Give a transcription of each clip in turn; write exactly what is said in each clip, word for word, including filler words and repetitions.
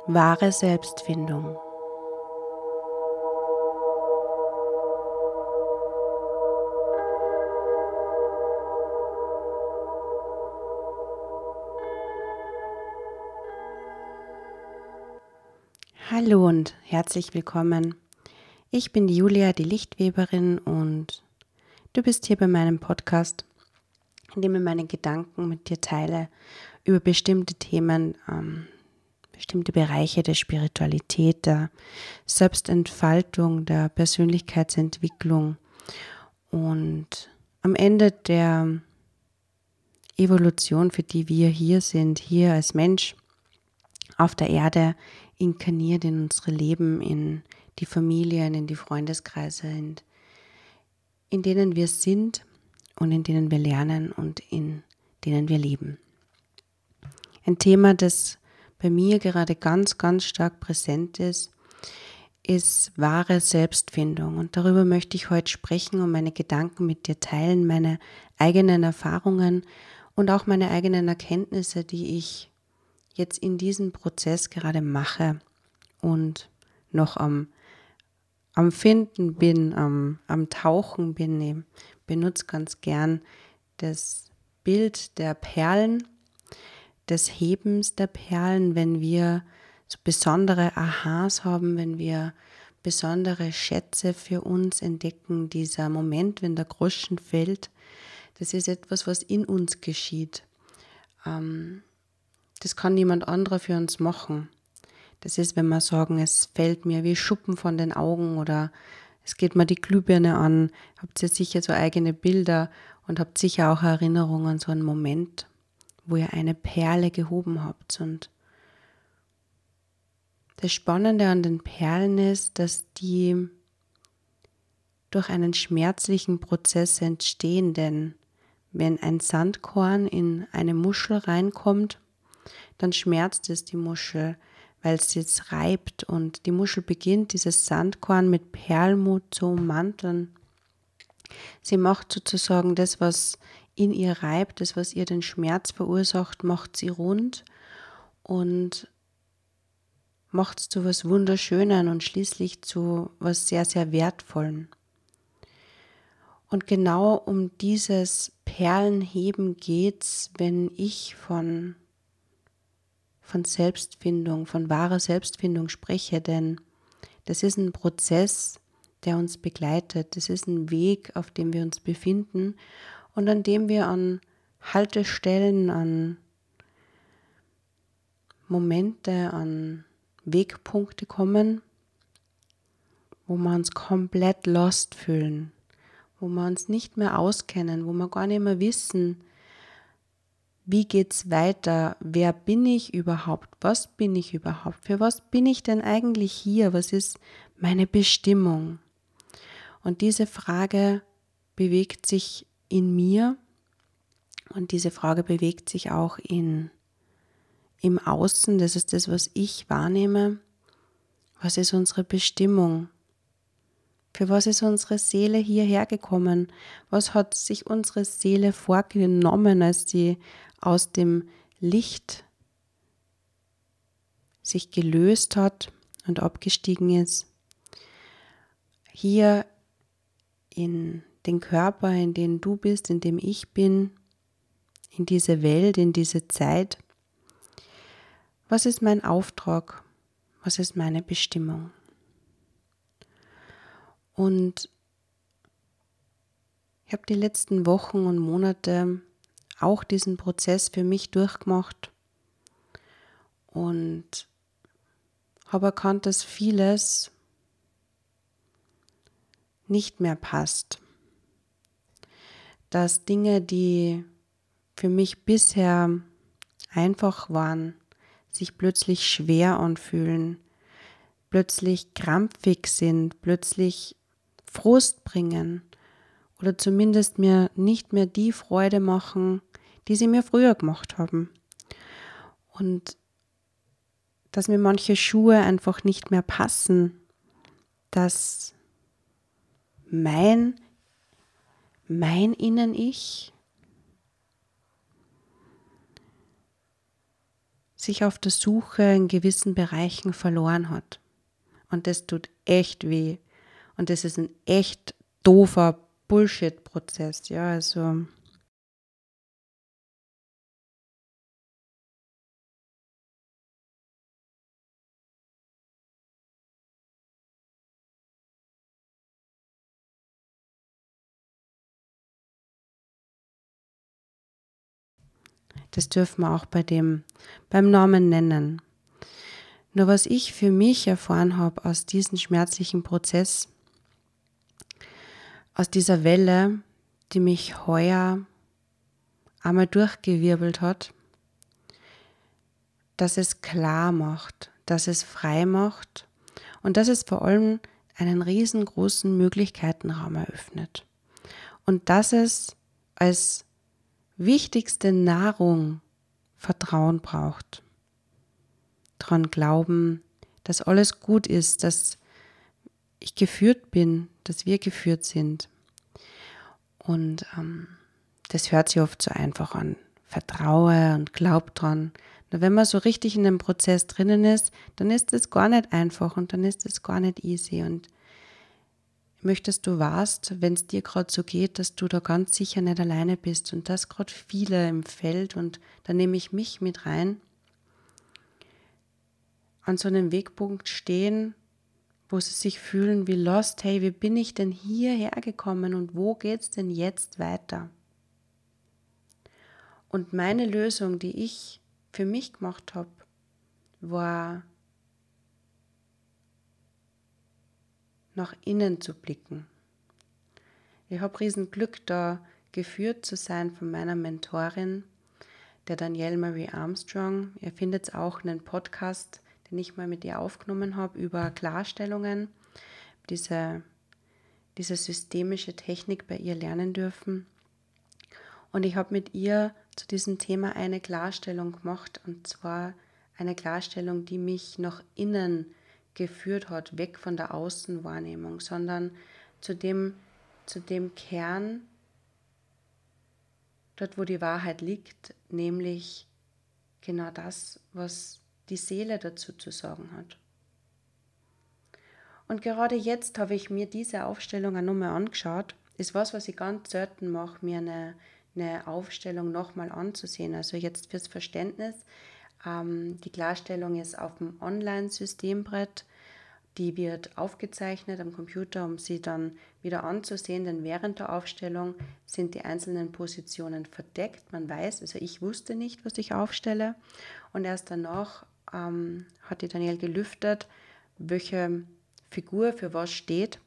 Wahre Selbstfindung. Hallo und herzlich willkommen. Ich bin die Julia, die Lichtweberin, und du bist hier bei meinem Podcast, in dem ich meine Gedanken mit dir teile über bestimmte Themen, ähm, bestimmte Bereiche der Spiritualität, der Selbstentfaltung, der Persönlichkeitsentwicklung und am Ende der Evolution, für die wir hier sind, hier als Mensch auf der Erde, inkarniert in unsere Leben, in die Familien, in die Freundeskreise, in, in denen wir sind und in denen wir lernen und in denen wir leben. Ein Thema, das bei mir gerade ganz, ganz stark präsent ist, ist wahre Selbstfindung. Und darüber möchte ich heute sprechen und meine Gedanken mit dir teilen, meine eigenen Erfahrungen und auch meine eigenen Erkenntnisse, die ich jetzt in diesem Prozess gerade mache und noch am, am Finden bin, am, am Tauchen bin. Ich benutze ganz gern das Bild der Perlen, des Hebens der Perlen, wenn wir so besondere Aha's haben, wenn wir besondere Schätze für uns entdecken. Dieser Moment, wenn der Groschen fällt, das ist etwas, was in uns geschieht. Ähm, Das kann niemand anderer für uns machen. Das ist, wenn wir sagen, es fällt mir wie Schuppen von den Augen oder es geht mir die Glühbirne an. Habt ihr sicher so eigene Bilder und habt sicher auch Erinnerungen an so einen Moment, wo ihr eine Perle gehoben habt. Und das Spannende an den Perlen ist, dass die durch einen schmerzlichen Prozess entstehen, denn wenn ein Sandkorn in eine Muschel reinkommt, dann schmerzt es die Muschel, weil es jetzt reibt, und die Muschel beginnt, dieses Sandkorn mit Perlmut zu ummanteln. Sie macht sozusagen das, was in ihr reibt, das, was ihr den Schmerz verursacht, macht sie rund und macht es zu was Wunderschönen und schließlich zu was sehr, sehr Wertvollen. Und genau um dieses Perlenheben geht's, wenn ich von von Selbstfindung, von wahrer Selbstfindung spreche, denn das ist ein Prozess, der uns begleitet. Das ist ein Weg, auf dem wir uns befinden und an dem wir an Haltestellen, an Momente, an Wegpunkte kommen, wo wir uns komplett lost fühlen, wo wir uns nicht mehr auskennen, wo wir gar nicht mehr wissen, wie geht's weiter? Wer bin ich überhaupt? Was bin ich überhaupt? Für was bin ich denn eigentlich hier? Was ist meine Bestimmung? Und diese Frage bewegt sich in mir und diese Frage bewegt sich auch in, im Außen. Das ist das, was ich wahrnehme. Was ist unsere Bestimmung? Für was ist unsere Seele hierher gekommen? Was hat sich unsere Seele vorgenommen, als sie aus dem Licht sich gelöst hat und abgestiegen ist? Hier in den Körper, in dem du bist, in dem ich bin, in diese Welt, in diese Zeit. Was ist mein Auftrag? Was ist meine Bestimmung? Und ich habe die letzten Wochen und Monate auch diesen Prozess für mich durchgemacht und habe erkannt, dass vieles nicht mehr passt. Dass Dinge, die für mich bisher einfach waren, sich plötzlich schwer anfühlen, plötzlich krampfig sind, plötzlich Frust bringen oder zumindest mir nicht mehr die Freude machen, die sie mir früher gemacht haben. Und dass mir manche Schuhe einfach nicht mehr passen, dass mein, mein Innen-Ich sich auf der Suche in gewissen Bereichen verloren hat. Und das tut echt weh. Und das ist ein echt doofer Bullshit-Prozess. Ja, also das dürfen wir auch bei dem, beim Namen nennen. Nur was ich für mich erfahren habe aus diesem schmerzlichen Prozess, aus dieser Welle, die mich heuer einmal durchgewirbelt hat, dass es klar macht, dass es frei macht und dass es vor allem einen riesengroßen Möglichkeitenraum eröffnet. Und dass es als wichtigste Nahrung Vertrauen braucht. Daran glauben, dass alles gut ist, dass ich geführt bin, dass wir geführt sind. Und ähm, das hört sich oft so einfach an. Vertraue und glaub dran. Nur wenn man so richtig in dem Prozess drinnen ist, dann ist es gar nicht einfach und dann ist es gar nicht easy. Und ich möchte, dass du weißt, wenn es dir gerade so geht, dass du da ganz sicher nicht alleine bist und dass gerade viele im Feld, und da nehme ich mich mit rein, an so einem Wegpunkt stehen, wo sie sich fühlen wie lost. Hey, wie bin ich denn hierher gekommen und wo geht's denn jetzt weiter? Und meine Lösung, die ich für mich gemacht habe, war, nach innen zu blicken. Ich habe riesen Glück, da geführt zu sein von meiner Mentorin, der Danielle Marie Armstrong. Ihr findet auch einen Podcast, den ich mal mit ihr aufgenommen habe, über Klarstellungen, diese, diese systemische Technik bei ihr lernen dürfen. Und ich habe mit ihr zu diesem Thema eine Klarstellung gemacht, und zwar eine Klarstellung, die mich nach innen geführt hat, weg von der Außenwahrnehmung, sondern zu dem, zu dem Kern, dort wo die Wahrheit liegt, nämlich genau das, was die Seele dazu zu sagen hat. Und gerade jetzt habe ich mir diese Aufstellung auch nochmal angeschaut. Ist was, was ich ganz selten mache, mir eine, eine Aufstellung nochmal anzusehen. Also jetzt fürs Verständnis, ähm, die Klarstellung ist auf dem Online-Systembrett. Die wird aufgezeichnet am Computer, um sie dann wieder anzusehen, denn während der Aufstellung sind die einzelnen Positionen verdeckt. Man weiß, also ich wusste nicht, was ich aufstelle, und erst danach ähm, hat die Danielle gelüftet, welche Figur für was steht.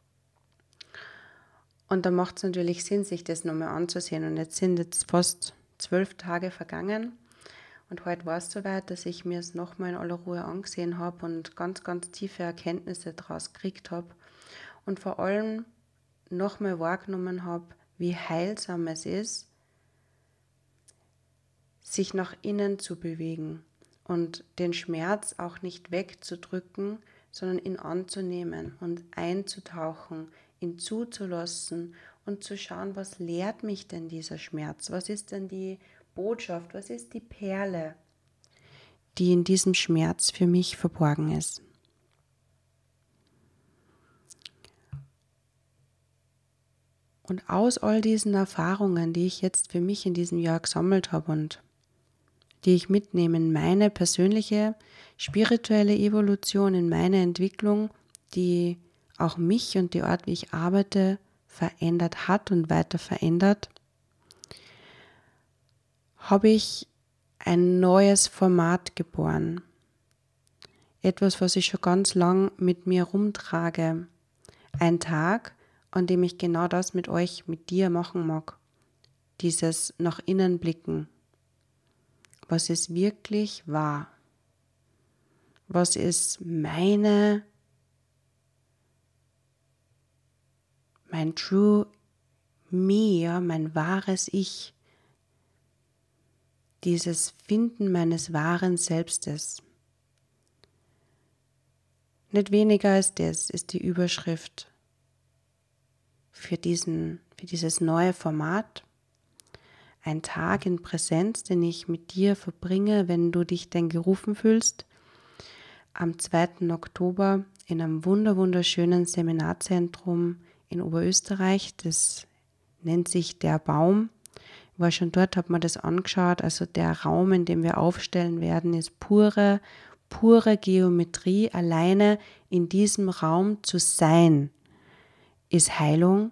Und da macht es natürlich Sinn, sich das nochmal anzusehen. Und jetzt sind jetzt fast zwölf Tage vergangen. Und heute war es soweit, dass ich mir es nochmal in aller Ruhe angesehen habe und ganz, ganz tiefe Erkenntnisse daraus gekriegt habe. Und vor allem nochmal wahrgenommen habe, wie heilsam es ist, sich nach innen zu bewegen und den Schmerz auch nicht wegzudrücken, sondern ihn anzunehmen und einzutauchen, ihn zuzulassen und zu schauen, was lehrt mich denn dieser Schmerz? Was ist denn die Botschaft? Was ist die Perle, die in diesem Schmerz für mich verborgen ist? Und aus all diesen Erfahrungen, die ich jetzt für mich in diesem Jahr gesammelt habe und die ich mitnehme in meine persönliche spirituelle Evolution, in meine Entwicklung, die auch mich und die Art, wie ich arbeite, verändert hat und weiter verändert, habe ich ein neues Format geboren. Etwas, was ich schon ganz lang mit mir rumtrage. Ein Tag, an dem ich genau das mit euch, mit dir machen mag. Dieses nach innen blicken. Was ist wirklich wahr? Was ist meine, mein True Me, ja, mein wahres Ich? Dieses Finden meines wahren Selbstes. Nicht weniger als das ist die Überschrift für, diesen, für dieses neue Format. ein Tag in Präsenz, den ich mit dir verbringe, wenn du dich denn gerufen fühlst. Am zweiten Oktober in einem wunder wunderschönen Seminarzentrum in Oberösterreich. Das nennt sich Der Baum. Ich war schon dort, habe mir das angeschaut. Also der Raum, in dem wir aufstellen werden, ist pure, pure Geometrie. Alleine in diesem Raum zu sein, ist Heilung.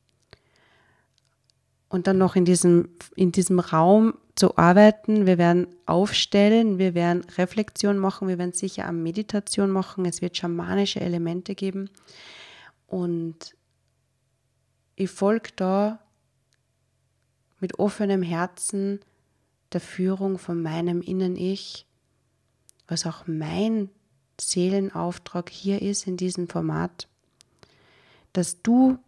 Und dann noch in diesem, in diesem Raum zu arbeiten. Wir werden aufstellen, wir werden Reflexion machen, wir werden sicher auch Meditation machen. Es wird schamanische Elemente geben. Und ich folge da mit offenem Herzen der Führung von meinem Innen-Ich, was auch mein Seelenauftrag hier ist in diesem Format, dass du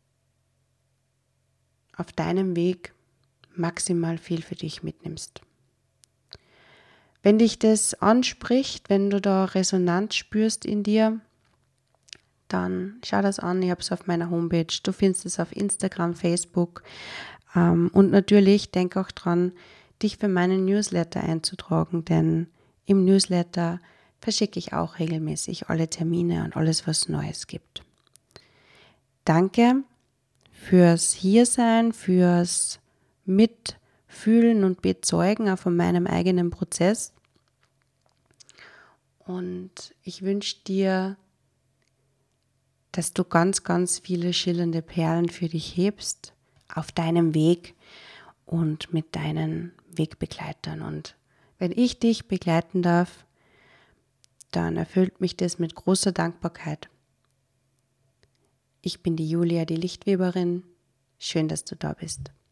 auf deinem Weg maximal viel für dich mitnimmst. Wenn dich das anspricht, wenn du da Resonanz spürst in dir, dann schau das an. Ich habe es auf meiner Homepage. Du findest es auf Instagram, Facebook. Und natürlich denk auch dran, dich für meinen Newsletter einzutragen, denn im Newsletter verschicke ich auch regelmäßig alle Termine und alles, was Neues gibt. Danke fürs Hiersein, fürs Mitfühlen und Bezeugen auch von meinem eigenen Prozess. Und ich wünsche dir, dass du ganz, ganz viele schillernde Perlen für dich hebst auf deinem Weg und mit deinen Wegbegleitern. Und wenn ich dich begleiten darf, dann erfüllt mich das mit großer Dankbarkeit. Ich bin die Julia, die Lichtweberin. Schön, dass du da bist.